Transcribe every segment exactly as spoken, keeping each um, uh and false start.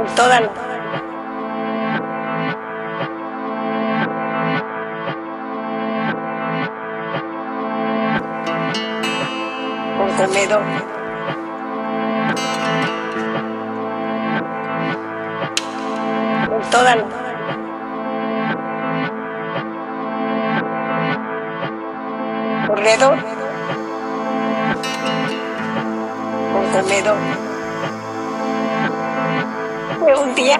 Toda la... con comedor. En toda la... corredor. Con comedor. Fue un día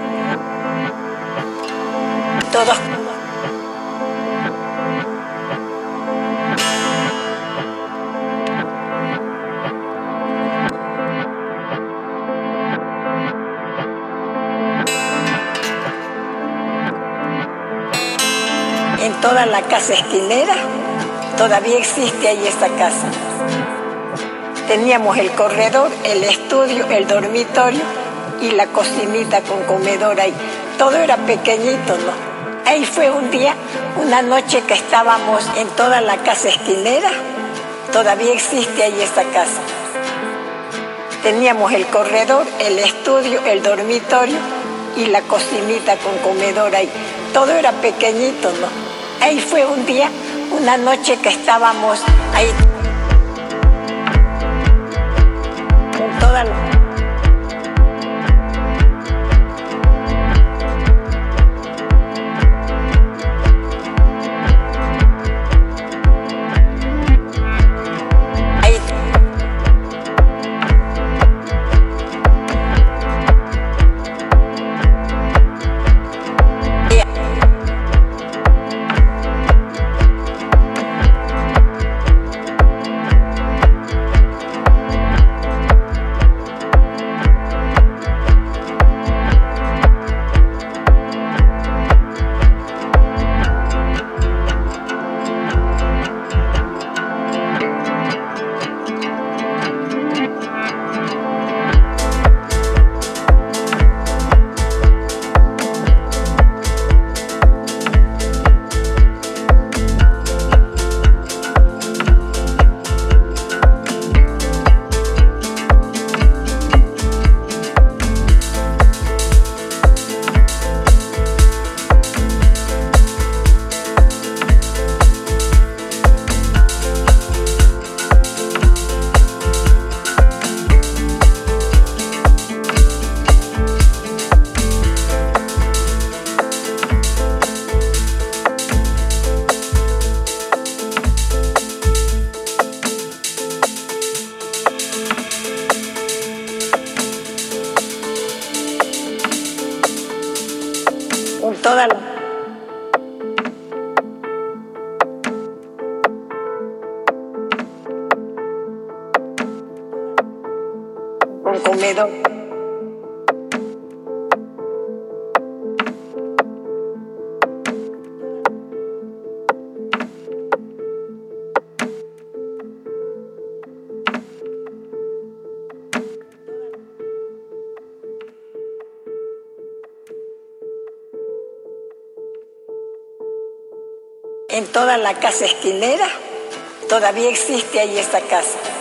todos en toda la casa esquinera. Todavía existe ahí esta casa. Teníamos el corredor, el estudio, el dormitorio y la cocinita con comedor ahí. Todo era pequeñito, ¿no? Ahí fue un día, una noche que estábamos en toda la casa esquinera. Todavía existe ahí esta casa. Teníamos el corredor, el estudio, el dormitorio y la cocinita con comedor ahí. Todo era pequeñito, ¿no? Ahí fue un día, una noche que estábamos ahí. En toda la... ahí. En toda la... con comedor. En toda la casa esquinera. Todavía existe ahí esta casa.